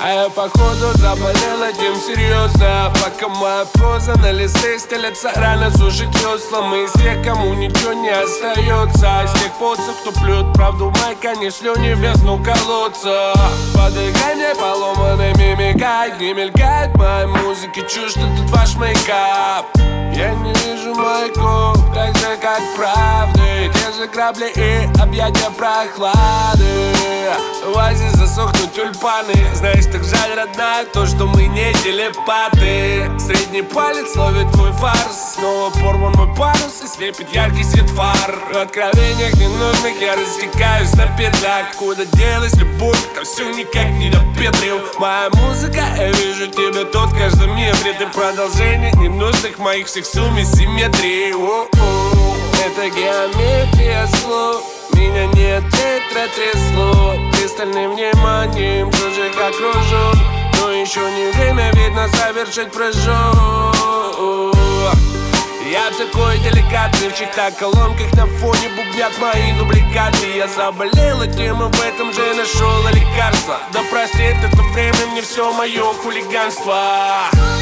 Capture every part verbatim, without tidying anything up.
А я походу заболел этим серьезно. Пока моя проза на листе стелется, рано сушить веслом. И из тех, кому ничего не остается, из тех поцев, кто плюет правду в майка, не слюни в бездну колодца. Подыхание поломанными мигает, не мелькает моей музыки, чушь, что тут ваш мейкап. Я не вижу маяков, так же как правды. Те же грабли и объятия прохлады. В Азии засохнут тюльпаны. Знаешь, так жаль, родная, то, что мы не телепаты. Средний палец ловит твой фарс. Снова порван мой парус и слепит яркий свет фар. В откровениях ненужных я растекаюсь на петлях. Куда делась любовь, там все никак не допетрил. Моя музыка, я вижу тебя тут в каждом метре. Ты продолжение ненужных моих всех сумм и симметрии. Это геометрия слов. Меня нет ветра трясло. Пристальным вниманием чужих окружен. Но еще не время, видно, совершить прыжок. Я такой деликатный, в чьих-то колонках на фоне бубнят мои дубликаты. Я заболел этим и в этом же нашел лекарство. Да простит это время мне все мое хулиганство.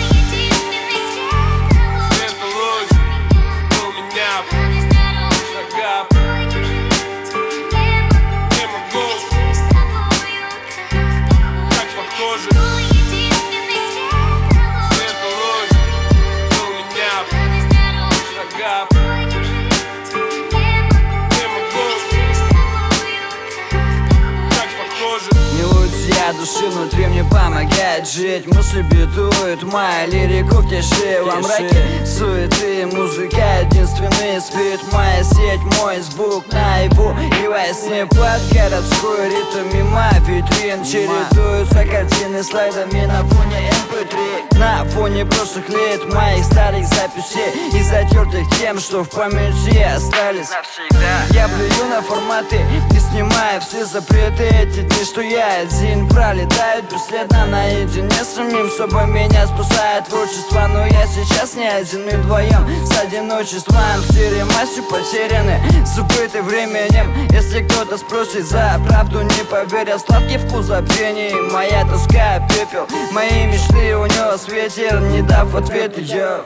Светлый луч у меня. Души внутри мне помогает жить. Мысли бедуют, моя лирика в тиши. Во мраке суеты, музыка единственный спит. Моя сеть, мой звук наяву и во сне. Под городской ритм мимо витрин чередуются картины слайдами на фоне эм пэ три. На фоне прошлых лет моих старых записей и затертых тем, что в памяти остались навсегда. Я плюю на форматы и снимаю все запреты. Эти дни, что я один, пролетают бесследно наедине с самим собой. Меня спасает творчество, но я сейчас не один. Мы вдвоем с одиночеством в серии потеряны, забыты временем. Если кто-то спросит, за правду не поверил. Сладкий вкус забвений, моя тоска пепел. Мои мечты унес ветер, не дав ответа. Я